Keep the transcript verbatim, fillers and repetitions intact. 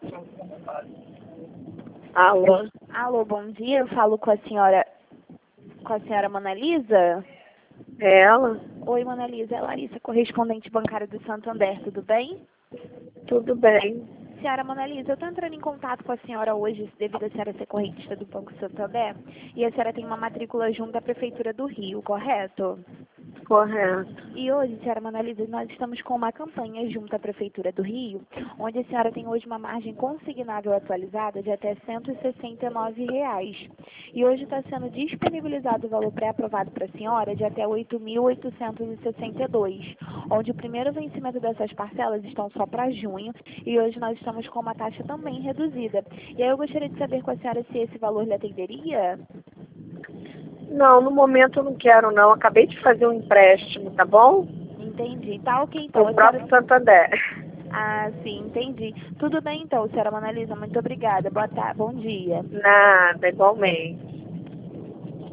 Alô? Alô, bom dia. Eu falo com a senhora, com a senhora Monalisa? É ela? Oi, Monalisa. É Larissa, correspondente bancária do Santander. Tudo bem? Tudo bem. Senhora Monalisa, eu estou entrando em contato com a senhora hoje, devido a senhora ser correntista do Banco Santander, e a senhora tem uma matrícula junto à Prefeitura do Rio, correto? Correto. E hoje, senhora Monalisa, nós estamos com uma campanha junto à Prefeitura do Rio, onde a senhora tem hoje uma margem consignável atualizada de até cento e sessenta e nove reais. E hoje está sendo disponibilizado o valor pré-aprovado para a senhora de até oito mil oitocentos e sessenta e dois, onde o primeiro vencimento dessas parcelas estão só para junho, e hoje nós estamos com uma taxa também reduzida. E aí eu gostaria de saber com a senhora se esse valor lhe atenderia? Não, no momento eu não quero não. Acabei de fazer um empréstimo, tá bom? Entendi. Tá ok, então. O A próprio senhora... Santander. Ah, sim, entendi. Tudo bem então, senhora Monalisa. Muito obrigada. Boa tarde. Bom dia. Nada, igualmente.